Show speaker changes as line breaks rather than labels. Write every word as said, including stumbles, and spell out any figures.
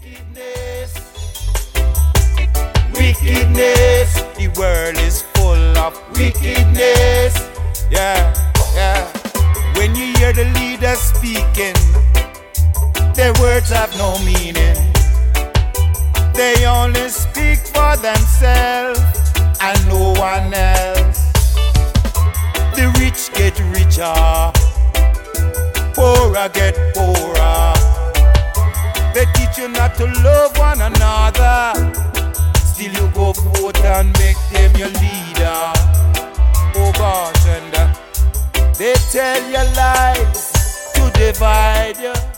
Wickedness, wickedness, the world is full of wickedness. Yeah, yeah. When you hear the leaders speaking, their words have no meaning. They only speak for themselves and no one else. The rich get richer, poorer get poorer. They teach you not to love one another, still you go vote and make them your leader. Oh gosh, and uh, they tell you lies to divide you.